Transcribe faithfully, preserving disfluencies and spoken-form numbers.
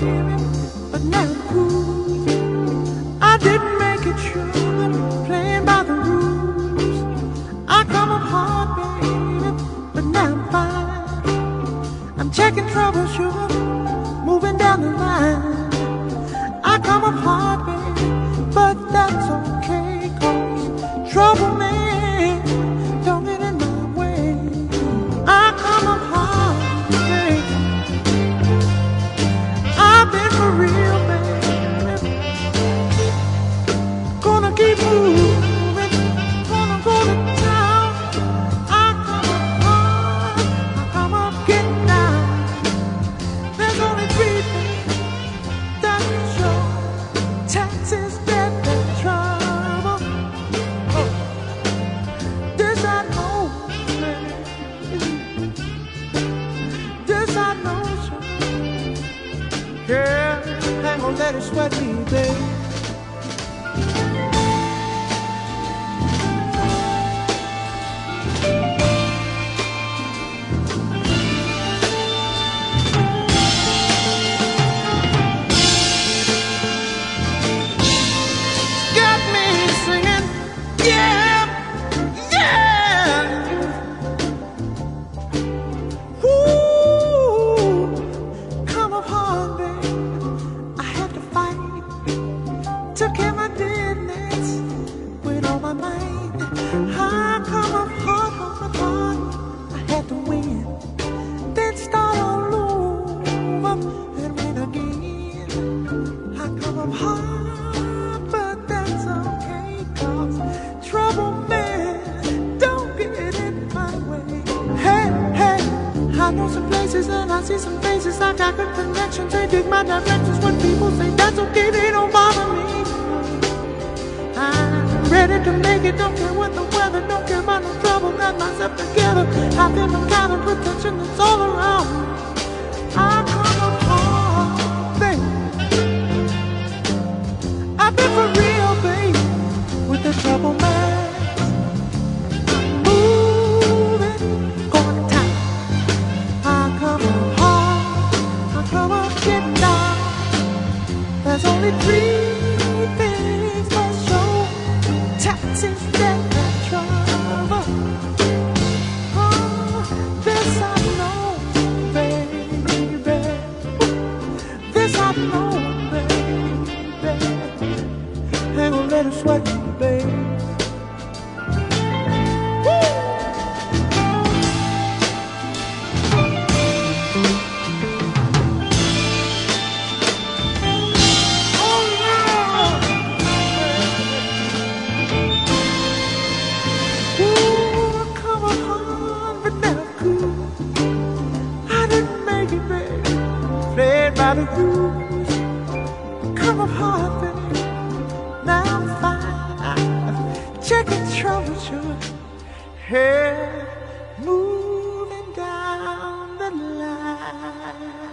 baby, but now I'm cool. I didn't make it sure, playing by the rules. I come up hard, baby, but now I'm fine. I'm checking troubleshoot, moving down the line. I come up hard, baby, but that's okay, 'cause trouble man don't get in my way. I come up hard, baby. I've been for real, baby. Gonna keep moving, gonna go to town. I come up hard, I come up getting down. There's only three things that show: taxes, death, and trouble. Oh, this I know, baby. This I know, sure. Girl, ain't gonna let it sweat me, baby. Got me singing, yeah, yeah. Ooh, come up hard, baby. I had to fight, took care of my business with all my might. I come up hard, hard, hard. I had to win, then start all over and win again. I come up hard, but that's okay, 'cause trouble man don't get in my way. Hey, hey, I know some places and I see some faces. I got good connections, they dig my directions. When people say that's okay, they don't bother me. I'm ready to make it, don't care what the weather, don't care about no trouble. Got myself together, I feel no kind of protection that's all around me. I come up hard, baby. I've been for real, baby, with the trouble man. Moving, going to town. I come up hard, I come up getting down. There's only three things for sure: taxes, death, and trouble. Oh, this I know, baby. This I know, baby. Ain't gonna let it sweat me, baby. Oh, yeah. Ooh, I come up hard, but never cool. I didn't make it, baby. Played by the rules. Come up hard, baby. Now I'm fine. Checking troubleshoot. Hey, moving down the line.